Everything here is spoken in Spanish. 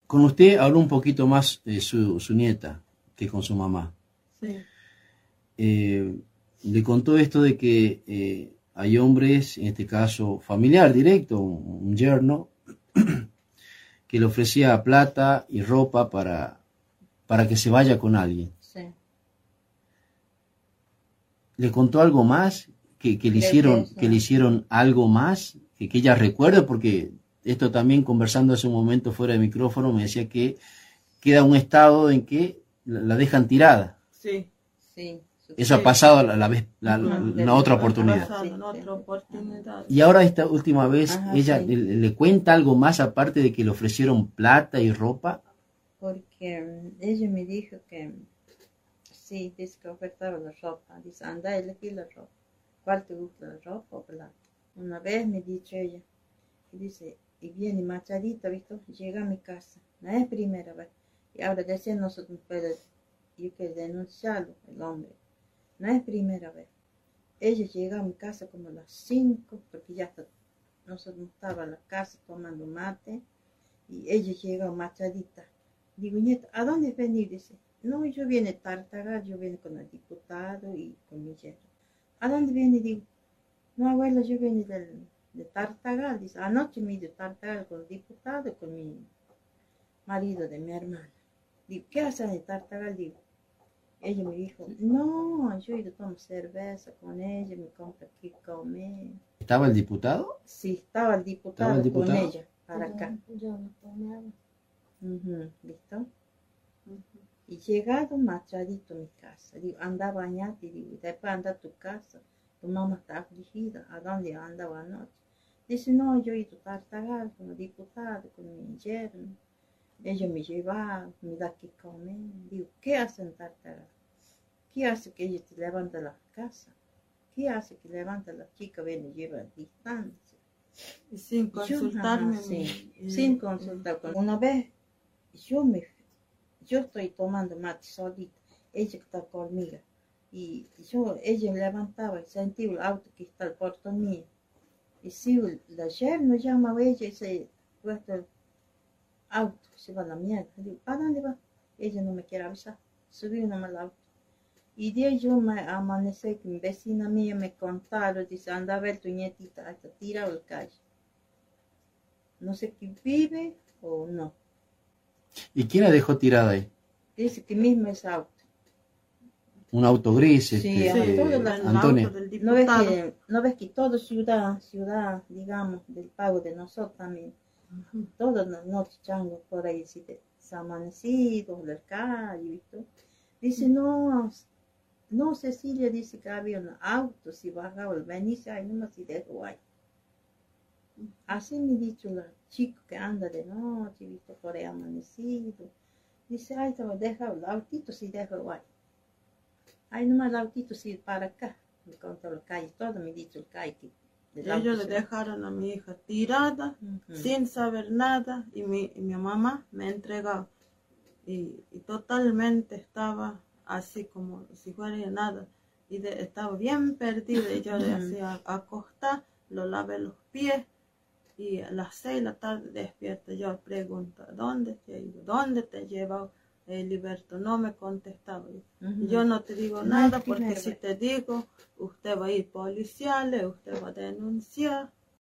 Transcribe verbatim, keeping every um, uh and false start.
Con usted habló un poquito más de su, su nieta que con su mamá. Sí. Eh, le contó esto de que eh, hay hombres, en este caso familiar directo, un, un yerno, que le ofrecía plata y ropa para, para que se vaya con alguien. Sí. ¿Le contó algo más? ¿Que, que le, hicieron, que, que le hicieron algo más? Que, que ella recuerde, porque esto también conversando hace un momento fuera de micrófono me decía que queda un estado en que la, la dejan tirada. Sí, sí. Eso ha pasado la, la, vez, la, la, No, la otra oportunidad. Pasado, en otra oportunidad. Y ahora esta última vez, Ajá, ella sí. le, le cuenta algo más aparte de que le ofrecieron plata y ropa. Porque um, ella me dijo que sí, dice que ofertaba la ropa. Dice, anda, elegí la ropa. ¿Cuál te gusta, la ropa o plata? Una vez me ha dicho ella, y dice, y viene Machadita, ¿viste? Llega a mi casa. No es primera vez. Y ahora decía, nosotros puede, yo que denunciarlo, el hombre. No es primera vez. Ella llega a mi casa como a las cinco, porque ya está, nosotros estábamos en la casa tomando mate, y ella llega Machadita. Digo, nieta, ¿a dónde venís? Dice, no, yo viene Tartagal, yo viene con el diputado y con mi yerno. ¿A dónde viene? Digo, no, abuela, yo viene del, de Tartagal. Dice, anoche me he ido a Tartagal con el diputado y con mi marido de mi hermana. Digo, ¿qué hacen en Tartagal? Digo, ella me dijo, no, yo he ido a tomar cerveza con ella, me compra aquí comer. ¿Estaba el diputado? Sí, estaba el diputado, ¿Estaba el diputado? con ella, para yo, acá. Yo no tomaba. Uh-huh, ¿listo? Uh-huh. Y llegado Machadito a mi casa, digo, anda a bañarte, y digo, después anda a tu casa, tu mamá está afligida, ¿a dónde andaba anoche? Dice, no, yo he ido a Tartagal con el diputado, con mi yerno. Ella me lleva, me da que comer. Digo, ¿qué hace en Tartagal? ¿Qué hace que ella te levanta la casa? ¿Qué hace que levanta la chica, viene y lleva a distancia? Y sin consultarme. Yo, ajá, sí, mi, sin mi, consultar. Una vez, yo me, yo estoy tomando mate solita, ella está conmigo. Y yo, ella me levantaba y sentí el auto que está al portón mío. Y si la yerno llama a ella y se puesto el auto, se va a la mierda. Digo, ¿para dónde va? Ella no me quiere avisar. Subí una mal auto. Y de ahí yo me amanecí que mi vecina mía me contaron, dice, anda a ver tu nietita, está tirada al calle. No sé si vive o no. ¿Y quién la dejó tirada ahí? Dice que mismo es auto. Un auto gris, Sí, este, sí, eh, la, Antonio. ¿No ves, que, ¿No ves que toda ciudad, ciudad, digamos, del pago de nosotros también, uh-huh, todos los noches changos por ahí, si te, se ha amanecido, la calle, ¿viste? Dice, uh-huh, no, no, Cecilia dice que había un auto, si bajaba el Benicio, ahí nomás si dejó ahí. Uh-huh. Así me ha dicho la chica que anda de noche, ¿viste? Por ahí amanecido. Dice, ay, te voy a dejar el autito si dejó ahí. Ay, nomás el autito sí para acá. Me contó la calle, todo me ha dicho el calle. Que ellos le dejaron a mi hija tirada, uh-huh, sin saber nada, y mi, y mi mamá me entregó. Y, y totalmente estaba así como si fuera nada. Y de, estaba bien perdida, y yo uh-huh, le hacía acostar, lo lavé los pies, y a las seis de la tarde despierta. Yo pregunto, ¿dónde te he ido? ¿Dónde te he llevado? Heriberto no me contestaba. Uh-huh. Yo no te digo nada porque si te digo, usted va a ir policiales, usted va a denunciar.